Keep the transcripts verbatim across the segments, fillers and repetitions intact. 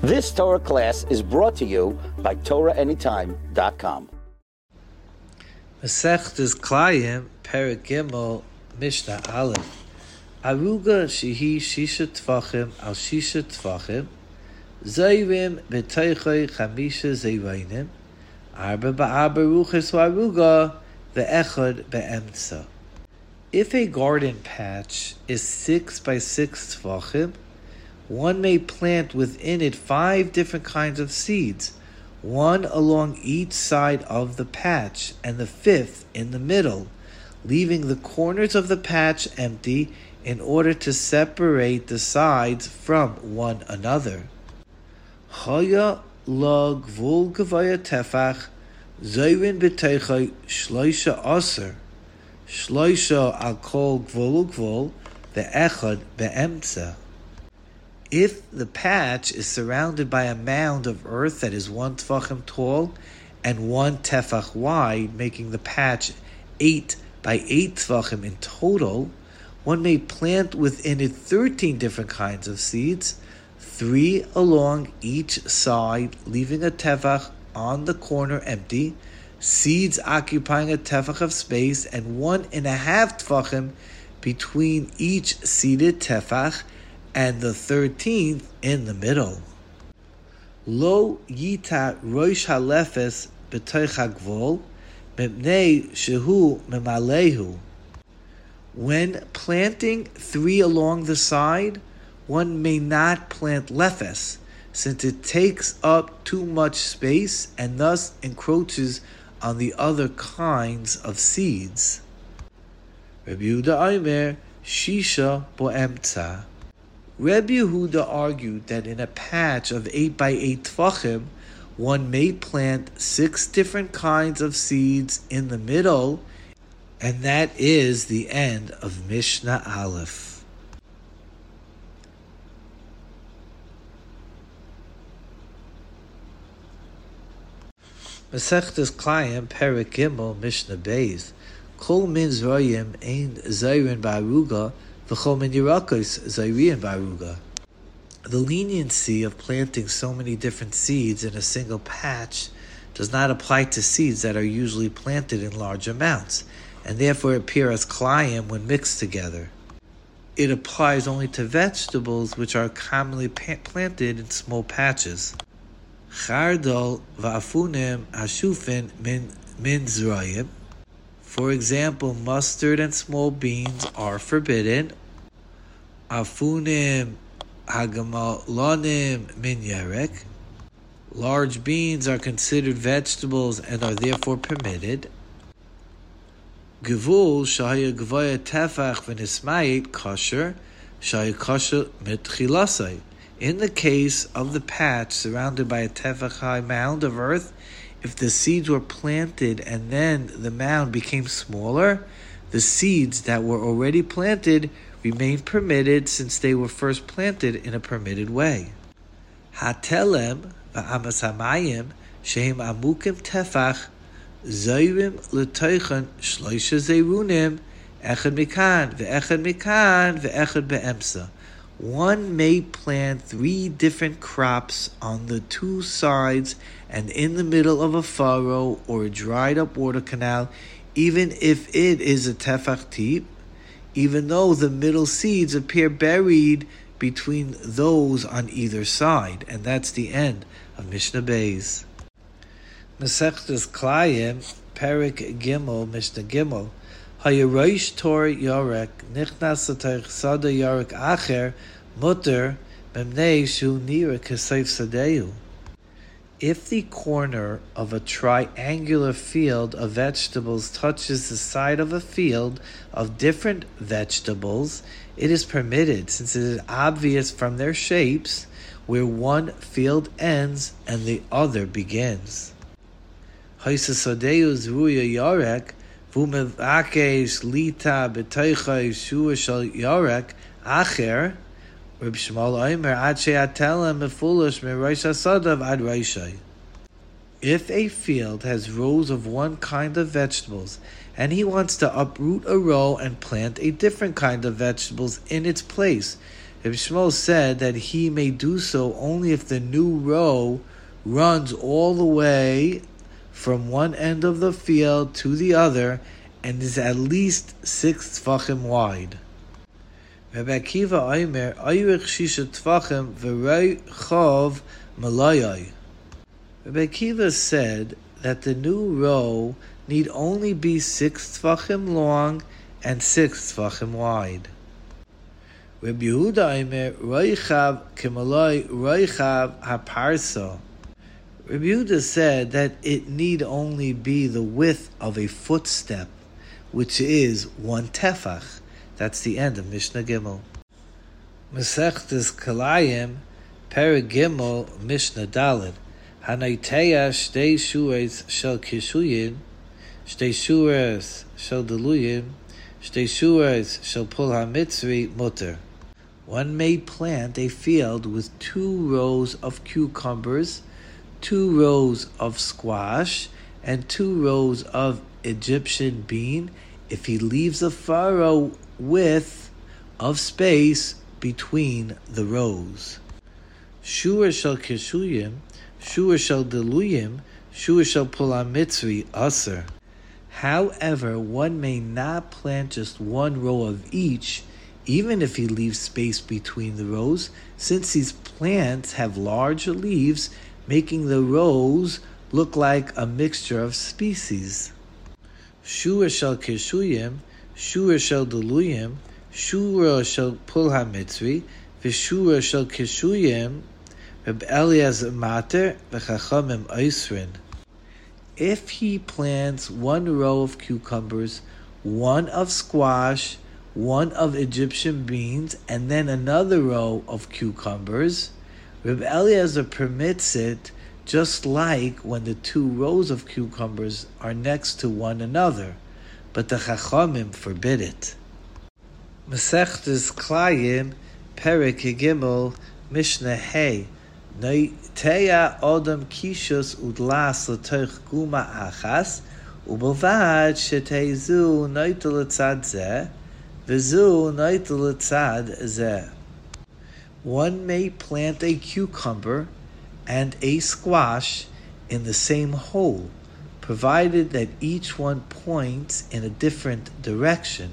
This Torah class is brought to you by Torah Anytime dot com. Masechtas Klayim, Perek Gimel, Mishnah Aleph. Aruga shehi shisha tvachim al shisha tvachim, zayrim b'teichoi chamisha zayrainim, arba ba'arba ruches aruga, ve'echad be'emtza. If a garden patch is six by six tvachim, one may plant within it five different kinds of seeds, one along each side of the patch, and the fifth in the middle, leaving the corners of the patch empty in order to separate the sides from one another. Chaya la gvul gevaya tefach, zayrin b'teichai shloisha aser, shloisha al kol gvul gvul, ve'echad be'emtza. If the patch is surrounded by a mound of earth that is one tefachim tall and one tefach wide, making the patch eight by eight tefachim in total, one may plant within it thirteen different kinds of seeds, three along each side, leaving a tefach on the corner empty, seeds occupying a tefach of space, and one and a half tefachim between each seeded tefach, and the thirteenth in the middle. Lo yita roish halefes b'toich hagvol, mipnei shehu memalehu. When planting three along the side, one may not plant lefes, since it takes up too much space and thus encroaches on the other kinds of seeds. Rabbi Yehuda Omer, Shisha bo'emtza. Rabbi Yehuda argued that in a patch of eight by eight tefachim, one may plant six different kinds of seeds in the middle, and that is the end of Mishnah Aleph. Masechtas Klayim, Perek Gimel, Mishnah Beis. Kol min zroyim ein zayrin ba'aruga, v'chol min yirakos zayrin ba'aruga. The leniency of planting so many different seeds in a single patch does not apply to seeds that are usually planted in large amounts, and therefore appear as klayim when mixed together. It applies only to vegetables which are commonly pa- planted in small patches. Chardol va'afunim hashufin min min zroyim. For example, mustard and small beans are forbidden. Afunim hagamalonim min yerek. Large beans are considered vegetables and are therefore permitted. Gevul shahaya gvaya tefach v'nismayit kosher shahaya kosher mitchilasai. In the case of the patch surrounded by a tefach high mound of earth, if the seeds were planted and then the mound became smaller, the seeds that were already planted remained permitted since they were first planted in a permitted way. Hatelem va'amas hamayim shehem amukim tefach zayrim l'toichan shloisha zayrunim echad mikan ve'echad mikan ve'echad be'emsa. One may plant three different crops on the two sides and in the middle of a furrow or a dried up water canal, even if it is a tefach tip, even though the middle seeds appear buried between those on either side. And that's the end of Mishnah Beis. Masechtas Klayim, Perek Gimel, Mishnah Gimel. Hayerosh tor yorek nichnas l'teich sada yorek acher mutter memnei shu nira kesayf sadeu. If the corner of a triangular field of vegetables touches the side of a field of different vegetables, it is permitted, since it is obvious from their shapes where one field ends and the other begins. Haisa sadeu zruya yorek v'umevakesh lita b'teichai shua shal yorek acher. Reb Shmuel Omer ad she'atelem mefulish merosh hasadav ad reishai. If a field has rows of one kind of vegetables, and he wants to uproot a row and plant a different kind of vegetables in its place, Rabbi Shmuel said that he may do so only if the new row runs all the way from one end of the field to the other and is at least six tfachim wide. Rabbi Akiva Omer, Ayrich Shisha Tfachim V'rei Chov Malayai. Rabbi Akiva said that the new row need only be six tfachim long and six tfachim wide. Rabbi Yehuda Omer, Reichav Kemalai Reichav HaParsa. Rabbi Yehuda said that it need only be the width of a footstep, which is one tefach. That's the end of Mishnah Gimel. Masechtas Kalayim, Perek Gimel, Mishnah Daled. Hanaiteya shtei shuas shel kishuyin, shtei shuas shel deluyim, shtei shuas shel pul hamitzri mutter. One may plant a field with two rows of cucumbers, two rows of squash, and two rows of Egyptian bean if he leaves a furrow width of space between the rows. Shur shel kishuyim, shur shel deluyim, shur shel pul hamitzri aser. However, one may not plant just one row of each, even if he leaves space between the rows, since these plants have larger leaves, making the rows look like a mixture of species. Shur shel kishuyim, shur shel deluyim, shur shel pul hamitzri, v'shur shel kishuyim, Reb Eliezer mater v'chachamim oisrin. If he plants one row of cucumbers, one of squash, one of Egyptian beans, and then another row of cucumbers, Reb Eliezer permits it, just like when the two rows of cucumbers are next to one another, but the Chachamim forbid it. Masechtas Klayim, Perek Gimel, Mishnah Hey. Noiteya Odom Kishus Udlas L'toich Guma Achas, Ubelvad Sheteizu Noite L'tzad Zeh, V'zu Noite L'tzad Zeh. One may plant a cucumber and a squash in the same hole, provided that each one points in a different direction.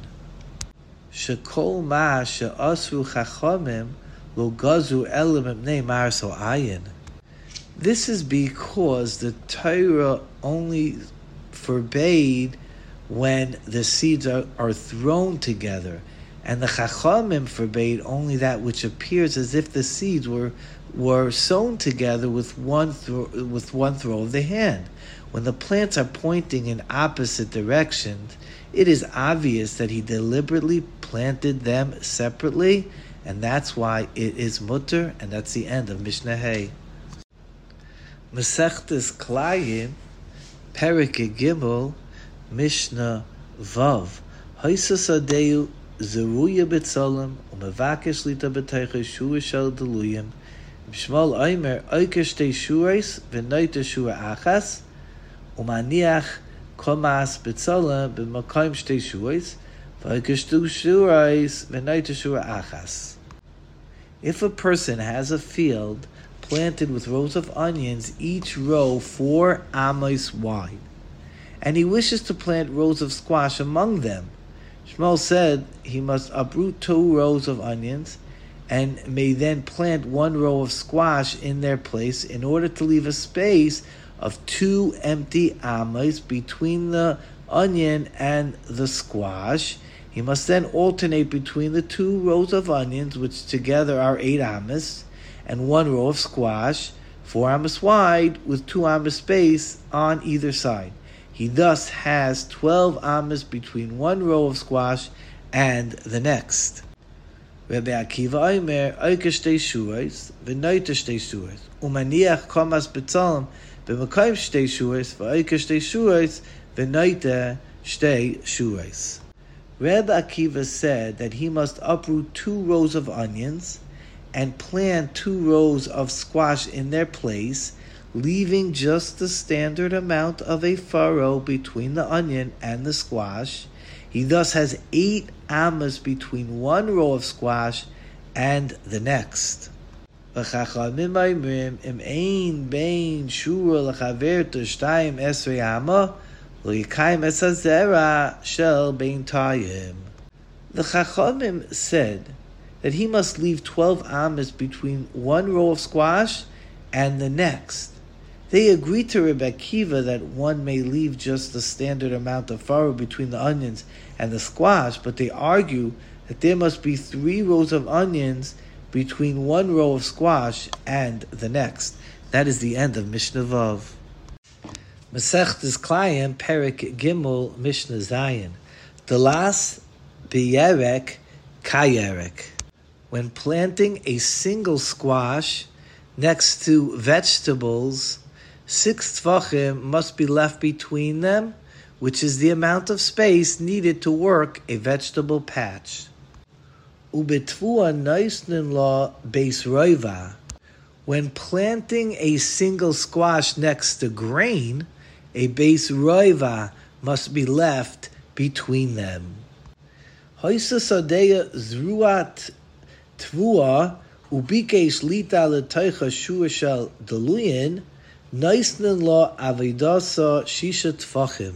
Shekol ma she'asru chachamim lo gazu elam mipnei marso ayin. This is because the Torah only forbade when the seeds are, are thrown together, and the Chachamim forbade only that which appears as if the seeds were were sown together with one throw, with one throw of the hand. When the plants are pointing in opposite directions, it is obvious that he deliberately planted them separately, and that's why it is mutter, and that's the end of Mishnah Hey. Masechtas Klayim, Perek Gimel, Mishnah Vav. Haisas Adeu Zeruya B'Tzolim Umevakesh Lita B'Teicha Shua Shel Deluyim B'Shmuel Omer Oikesh Te Shurais V'Noita Shua Achas Umaniach Komas B'Tzolim B'Makom Shte Shurais V'Oikesh Tu Shurais V'Noita Shua Achas. If a person has a field planted with rows of onions, each row four amos wide, and he wishes to plant rows of squash among them, Shmuel said he must uproot two rows of onions and may then plant one row of squash in their place in order to leave a space of two empty amos between the onion and the squash. He must then alternate between the two rows of onions, which together are eight amos, and one row of squash, four amos wide, with two amos space on either side. He thus has twelve amos between one row of squash and the next. Rabbi Akiva Omer, Oikesh Te Shurais, V'Noita Shte Shurais, Umaniach Komas B'Tzolim, B'Makom Shte Shurais, V'Oikesh Te Shurais, V'Noita Shte Shurais. Rabbi Akiva said that he must uproot two rows of onions and plant two rows of squash in their place, leaving just the standard amount of a furrow between the onion and the squash. He thus has eight amos between one row of squash and the next. V'chachamim oimrim im ein bein shura l'chaver t'shtayim esrei ama lo yikayim es hazera shel bein tayim. The Chachamim said that he must leave twelve amas between one row of squash and the next. They agreed to Rebbe Akiva that one may leave just the standard amount of furrow between the onions and the squash, but they argue that there must be three rows of onions between one row of squash and the next. That is the end of Mishnah Vav. Masechtas Klayim, Perek Gimel, Mishnah Zayin. Dalas b'yerek kayerek. When planting a single squash next to vegetables, six tvachim must be left between them, which is the amount of space needed to work a vegetable patch. Ubetvua noisnin la beis roiva. When planting a single squash next to grain, a beis roiva must be left between them. Hoisa sadeya zruat tvua ubikesh lita letoicha shua shel deluyin noisnin la avidasa shisha tfachim.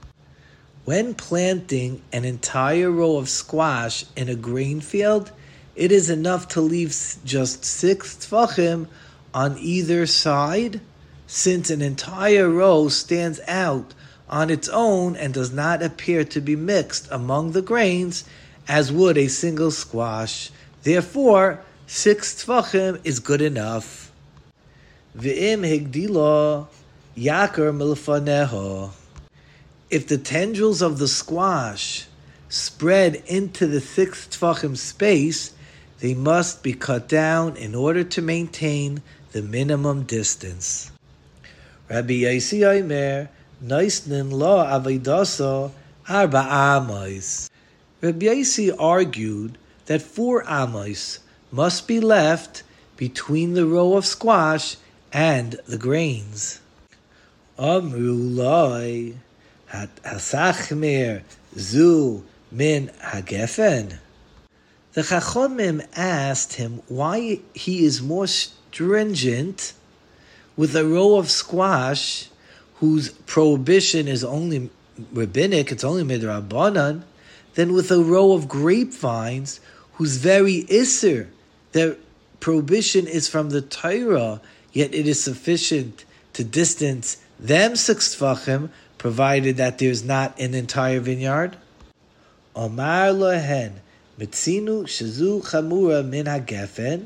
When planting an entire row of squash in a grain field, it is enough to leave just six tfachim on either side, since an entire row stands out on its own and does not appear to be mixed among the grains as would a single squash. Therefore, six tfachim is good enough. V'im higdila yakar milfaneho. If the tendrils of the squash spread into the six tfachim space, they must be cut down in order to maintain the minimum distance. Rabbi Yossi Omer, noisnin lo avidasa arba amos. Rabbi Yossi argued that four amos must be left between the row of squash and the grains. Amru loi hasachmir zu min hagefen. The Chachamim asked him why he is more stringent with a row of squash whose prohibition is only rabbinic, it's only midrabanan, than with a row of grapevines whose very isser, their prohibition is from the Torah, yet it is sufficient to distance them six tfachim, provided that there is not an entire vineyard. Omar lohen mitzinu shazu chamura min hagefen.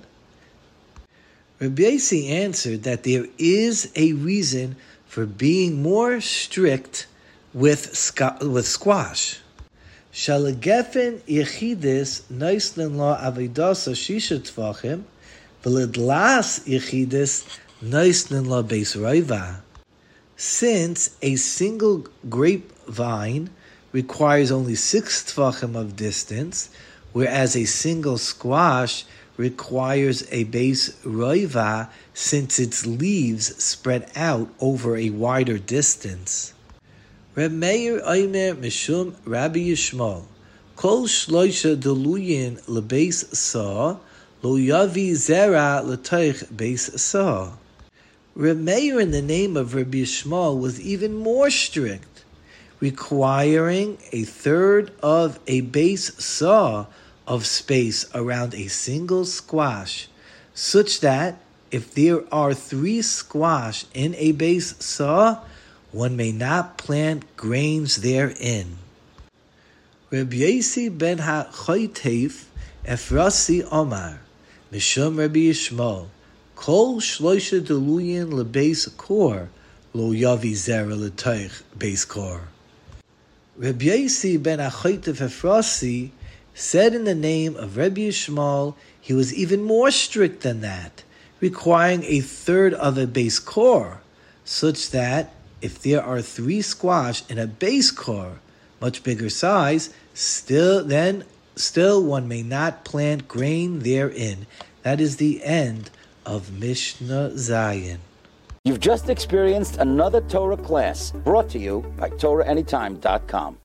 Rabbi Yossi answered that there is a reason for being more strict with squ- with squash. Shalagefen yechidis noisnin la avidasa shisha tfachim, v'ledlas yechidis noisnin la beis roiva. Since a single grapevine requires only six tfachim of distance, whereas a single squash requires a beis roiva since its leaves spread out over a wider distance. Reb Meir Omer Mishum Rabbi Yishmael, Kol shloisha deluyin lebeis sa, lo yavi zera letoich beis sa. Reb Meir, in the name of Rabbi Yishmael, was even more strict, requiring a third of a beis sa of space around a single squash, such that if there are three squash in a beis sa, one may not plant grains therein. Rabbi Yossi ben HaChoitev Efrasi Omar, Mishum Rabbi Yishmael, Kol shloisha deluyin lebeis kor, lo yavi zera letoich beis kor. Rabbi Yossi ben HaChoitev Efrasi said in the name of Rabbi Yishmael, he was even more strict than that, requiring a third of a beis kor, such that if there are three squash in a beis kor, much bigger size, still then still one may not plant grain therein. That is the end of Mishnah Zayin. You've just experienced another Torah class brought to you by Torah Anytime dot com.